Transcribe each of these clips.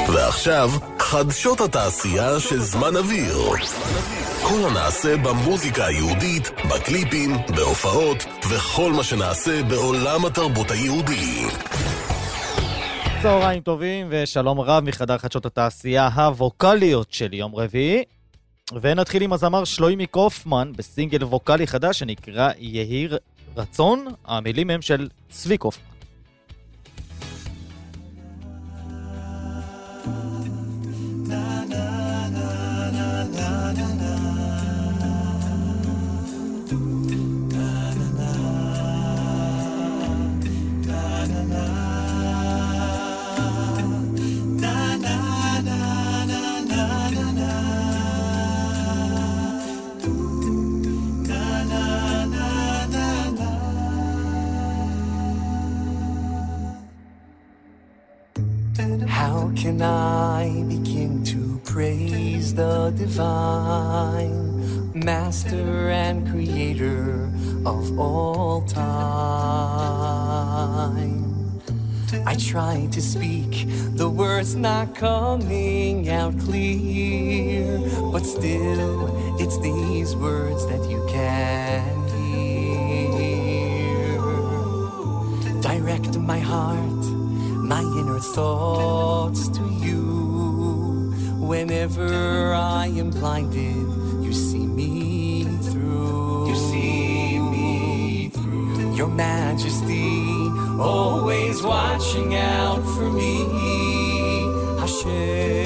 ועכשיו, חדשות התעשייה של זמן אוויר. כל הנעשה במוזיקה היהודית, בקליפים, בהופעות, וכל מה שנעשה בעולם התרבות היהודי. צהריים טובים ושלום רב מחדר חדשות התעשייה הווקליות של יום רביעי. ונתחיל עם הזמר שלוימי קופמן בסינגל ווקלי חדש שנקרא יהיר רצון. המילים הם של צבי קופמן. How can I begin to praise the divine Master and Creator of all time? I try to speak, the words not coming out clear, but still, it's these words that you can hear. Direct my heart, my inner thoughts to you. Whenever I am blinded, you see me through. You see me through. Your Majesty, always watching out for me. Hashem.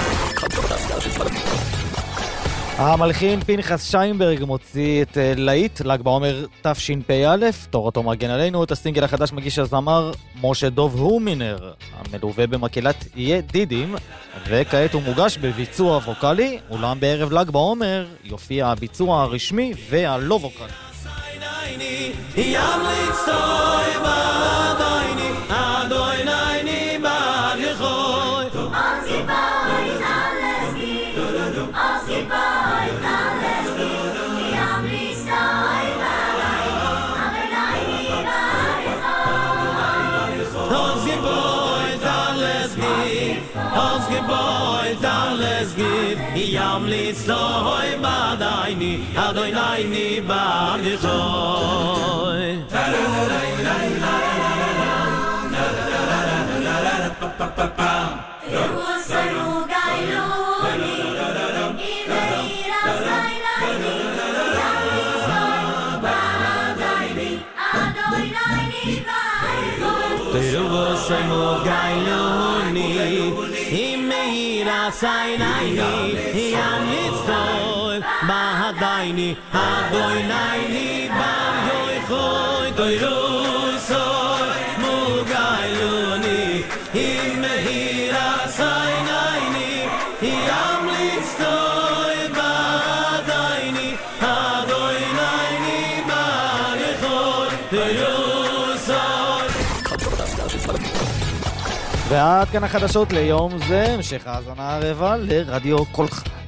המלחין פנחס שיינברג מוציא את להיט ל"ג בעומר תשפ"א, תורתו מגן עלינו. את הסינגל החדש מגיש הזמר משה דוב הומינר, המלווה במקהלת ידידים, וכעת הוא מוגש בביצוע ווקלי, אולם בערב ל"ג בעומר יופיע הביצוע הרשמי והלא ווקלי. Yam litzoy badayni adoynayni ba'lichoy Sainayni yam litzoy bahadayni adoynayni bam yoy khoy toyroy soy mugayluni imehira sainayni yam litzoy bahadayni adoynayni bam yoy khoy toyroy soy. ועד כאן החדשות ליום זה, המשך האזנה הרבה לרדיו כל חי.